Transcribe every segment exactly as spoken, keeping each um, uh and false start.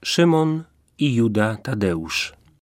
Szymon i Juda Tadeusz.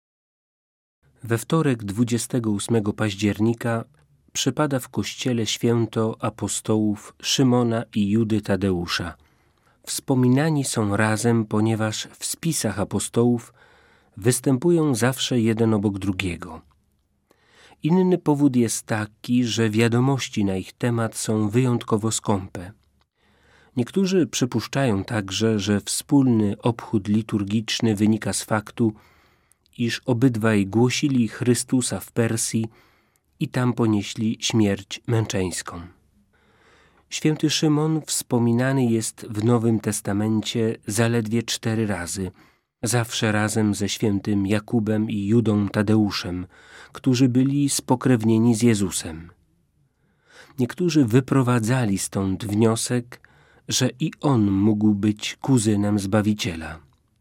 We wtorek dwudziestego ósmego października przypada w kościele święto apostołów Szymona i Judy Tadeusza. Wspominani są razem, ponieważ w spisach apostołów występują zawsze jeden obok drugiego. Inny powód jest taki, że wiadomości na ich temat są wyjątkowo skąpe. Niektórzy przypuszczają także, że wspólny obchód liturgiczny wynika z faktu, iż obydwaj głosili Chrystusa w Persji i tam ponieśli śmierć męczeńską. Święty Szymon wspominany jest w Nowym Testamencie zaledwie cztery razy, zawsze razem ze świętym Jakubem i Judą Tadeuszem, którzy byli spokrewnieni z Jezusem. Niektórzy wyprowadzali stąd wniosek, że i on mógł być kuzynem Zbawiciela.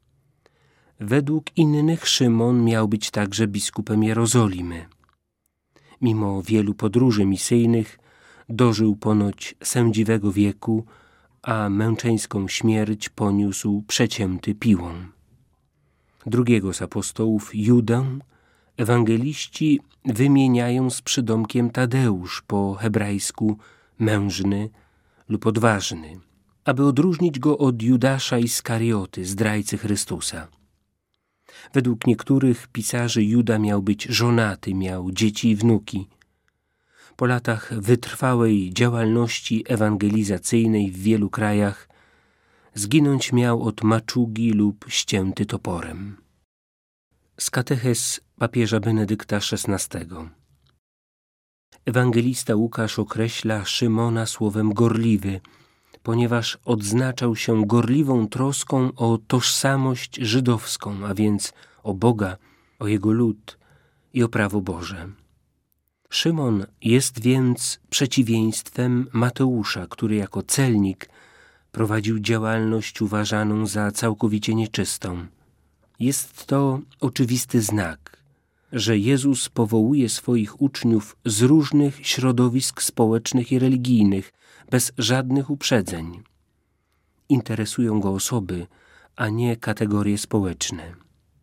Według innych Szymon miał być także biskupem Jerozolimy. Mimo wielu podróży misyjnych dożył ponoć sędziwego wieku, a męczeńską śmierć poniósł przecięty piłą. Drugiego z apostołów, Judę, ewangeliści wymieniają z przydomkiem Tadeusz, po hebrajsku mężny lub odważny, aby odróżnić go od Judasza Iskarioty, zdrajcy Chrystusa. Według niektórych pisarzy Juda miał być żonaty, miał dzieci i wnuki. Po latach wytrwałej działalności ewangelizacyjnej w wielu krajach zginąć miał od maczugi lub ścięty toporem. Z katechez papieża Benedykta szesnastego. Ewangelista Łukasz określa Szymona słowem gorliwy, ponieważ odznaczał się gorliwą troską o tożsamość żydowską, a więc o Boga, o Jego lud i o prawo Boże. Szymon jest więc przeciwieństwem Mateusza, który jako celnik prowadził działalność uważaną za całkowicie nieczystą. Jest to oczywisty znak, że Jezus powołuje swoich uczniów z różnych środowisk społecznych i religijnych, bez żadnych uprzedzeń. Interesują go osoby, a nie kategorie społeczne.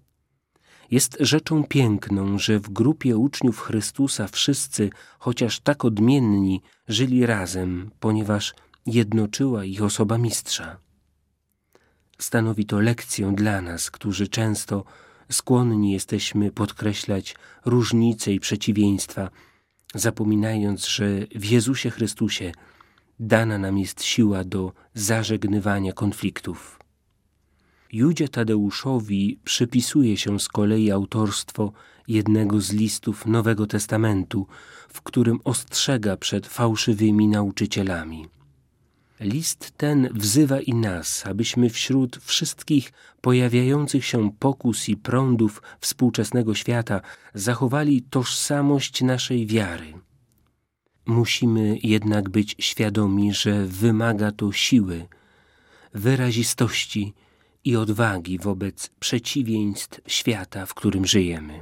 Jest rzeczą piękną, że w grupie uczniów Chrystusa wszyscy, chociaż tak odmienni, żyli razem, ponieważ jednoczyła ich osoba mistrza. Stanowi to lekcję dla nas, którzy często skłonni jesteśmy podkreślać różnice i przeciwieństwa, zapominając, że w Jezusie Chrystusie dana nam jest siła do zażegnywania konfliktów. Judzie Tadeuszowi przypisuje się z kolei autorstwo jednego z listów Nowego Testamentu, w którym ostrzega przed fałszywymi nauczycielami. List ten wzywa i nas, abyśmy wśród wszystkich pojawiających się pokus i prądów współczesnego świata zachowali tożsamość naszej wiary. Musimy jednak być świadomi, że wymaga to siły, wyrazistości i odwagi wobec przeciwieństw świata, w którym żyjemy.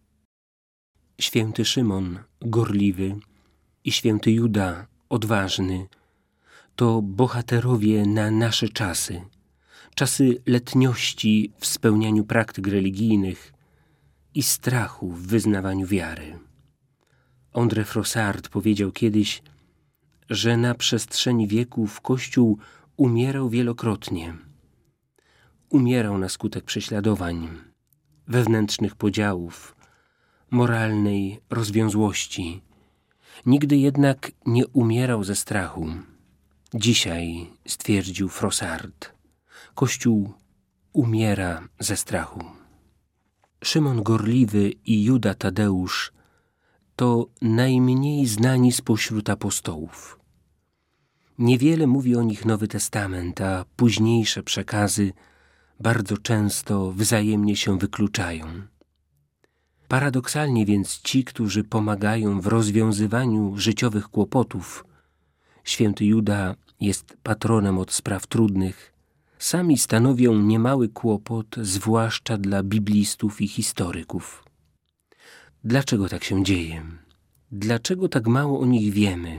Święty Szymon, gorliwy, i święty Juda, odważny, to bohaterowie na nasze czasy, czasy letniości w spełnianiu praktyk religijnych i strachu w wyznawaniu wiary. André Frossard powiedział kiedyś, że na przestrzeni wieków Kościół umierał wielokrotnie. Umierał na skutek prześladowań, wewnętrznych podziałów, moralnej rozwiązłości. Nigdy jednak nie umierał ze strachu. Dzisiaj, stwierdził Frossard, Kościół umiera ze strachu. Szymon Gorliwy i Juda Tadeusz to najmniej znani spośród apostołów. Niewiele mówi o nich Nowy Testament, a późniejsze przekazy bardzo często wzajemnie się wykluczają. Paradoksalnie więc ci, którzy pomagają w rozwiązywaniu życiowych kłopotów, święty Juda jest patronem od spraw trudnych, sami stanowią niemały kłopot, zwłaszcza dla biblistów i historyków. Dlaczego tak się dzieje? Dlaczego tak mało o nich wiemy?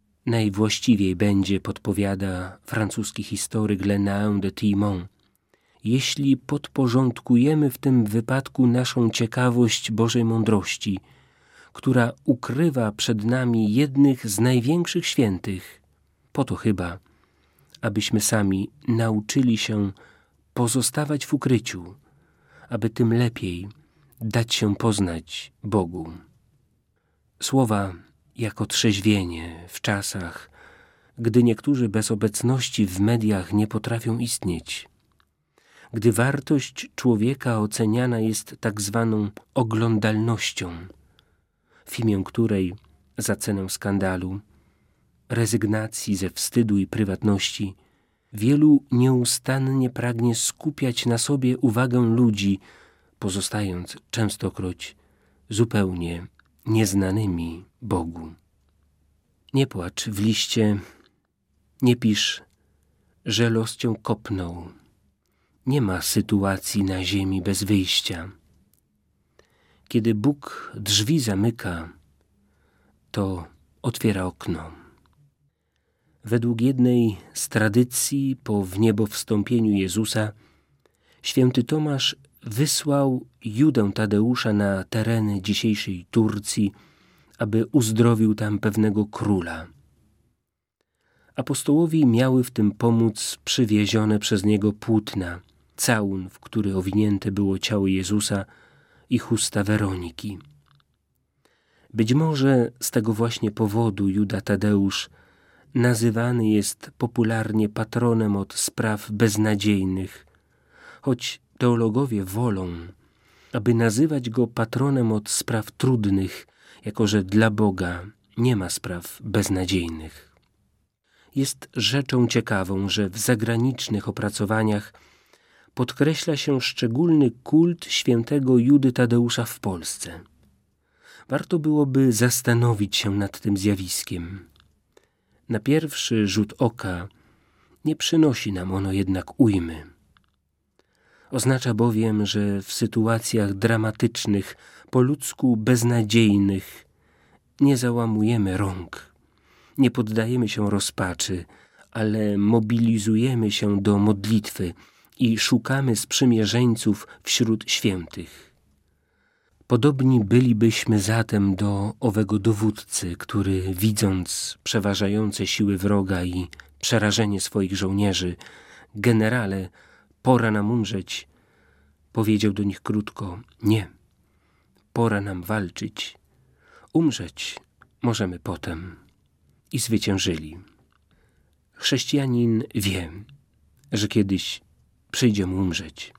Najwłaściwiej będzie, podpowiada francuski historyk Lenain de Thimont, jeśli podporządkujemy w tym wypadku naszą ciekawość Bożej mądrości, która ukrywa przed nami jednych z największych świętych, po to chyba, abyśmy sami nauczyli się pozostawać w ukryciu, aby tym lepiej dać się poznać Bogu. Słowa jako trzeźwienie w czasach, gdy niektórzy bez obecności w mediach nie potrafią istnieć, gdy wartość człowieka oceniana jest tak zwaną oglądalnością, w imię której za cenę skandalu, rezygnacji ze wstydu i prywatności, wielu nieustannie pragnie skupiać na sobie uwagę ludzi, pozostając częstokroć zupełnie nieznanymi Bogu. Nie płacz w liście, nie pisz, że los cię kopnął. Nie ma sytuacji na ziemi bez wyjścia. Kiedy Bóg drzwi zamyka, to otwiera okno. Według jednej z tradycji po wniebowstąpieniu Jezusa święty Tomasz wysłał Judę Tadeusza na tereny dzisiejszej Turcji, aby uzdrowił tam pewnego króla. Apostołowi miały w tym pomóc przywiezione przez niego płótna, całun, w który owinięte było ciało Jezusa, i chusta Weroniki. Być może z tego właśnie powodu Juda Tadeusz nazywany jest popularnie patronem od spraw beznadziejnych, choć teologowie wolą, aby nazywać go patronem od spraw trudnych, jako że dla Boga nie ma spraw beznadziejnych. Jest rzeczą ciekawą, że w zagranicznych opracowaniach podkreśla się szczególny kult świętego Judy Tadeusza w Polsce. Warto byłoby zastanowić się nad tym zjawiskiem. Na pierwszy rzut oka nie przynosi nam ono jednak ujmy. Oznacza bowiem, że w sytuacjach dramatycznych, po ludzku beznadziejnych, nie załamujemy rąk, nie poddajemy się rozpaczy, ale mobilizujemy się do modlitwy i szukamy sprzymierzeńców wśród świętych. Podobni bylibyśmy zatem do owego dowódcy, który, widząc przeważające siły wroga i przerażenie swoich żołnierzy, generale, pora nam umrzeć, powiedział do nich krótko: nie, pora nam walczyć, umrzeć możemy potem. I zwyciężyli. Chrześcijanin wie, że kiedyś przyjdzie mu umrzeć,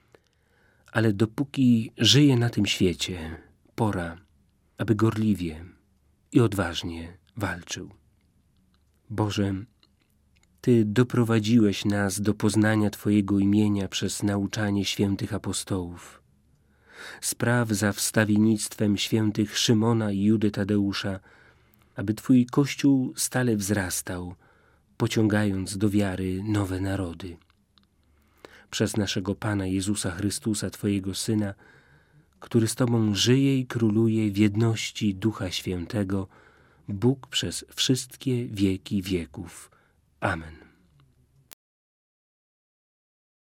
ale dopóki żyje na tym świecie, pora, aby gorliwie i odważnie walczył. Boże, Ty doprowadziłeś nas do poznania Twojego imienia przez nauczanie świętych apostołów. Spraw za wstawiennictwem świętych Szymona i Judy Tadeusza, aby Twój Kościół stale wzrastał, pociągając do wiary nowe narody. Przez naszego Pana Jezusa Chrystusa, Twojego Syna, który z Tobą żyje i króluje w jedności Ducha Świętego, Bóg przez wszystkie wieki wieków. Amen.